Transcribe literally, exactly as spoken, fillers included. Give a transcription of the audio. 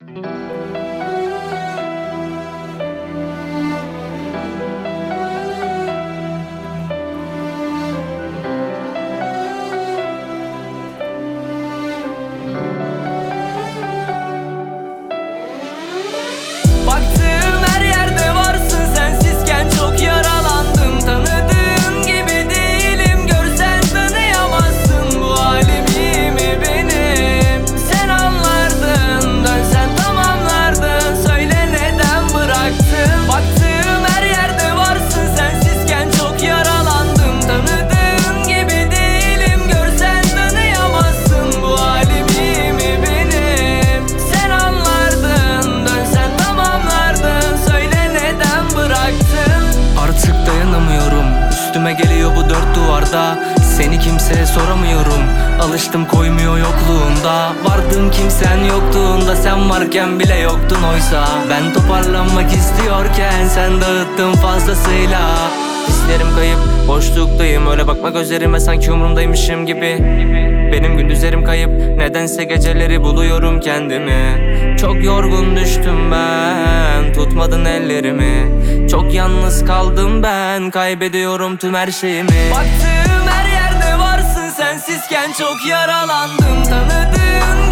Baktığım her yerde varsın, sensizken çok yaralandım. Tanıdığın gibi değilim, görsen tanıyamazsın bu halimi mi benim. Sen anlardın, dönsen tamamlardın, söyle neden bıraktın. Baktığım her yerde varsın, sensizken çok yaralandım. Tanıdığın gibi değilim, görsen tanıyamazsın bu halimi mi benim. Sen anlardın, dönsen tamamlardın, söyle neden bıraktın. Artık dayanamıyorum, üstüme geliyor bu dört duvarda. Seni kimseye soramıyorum, alıştım koymuyor yokluğunda. Vardım kimsen yoktuğunda, sen varken bile yoktun oysa. Ben toparlanmak istiyorken sen dağıttın fazlasıyla. Hislerim kayıp, boşluktayım, öyle bakma gözlerime sanki umurumdaymışım gibi. Benim gündüzlerim kayıp, nedense geceleri buluyorum kendimi. Çok yorgun düştüm ben, tutmadın ellerimi. Çok yalnız kaldım ben, kaybediyorum tüm her şeyimi. Baktığım her yerde varsın, sensizken çok yaralandım. Tanıdığın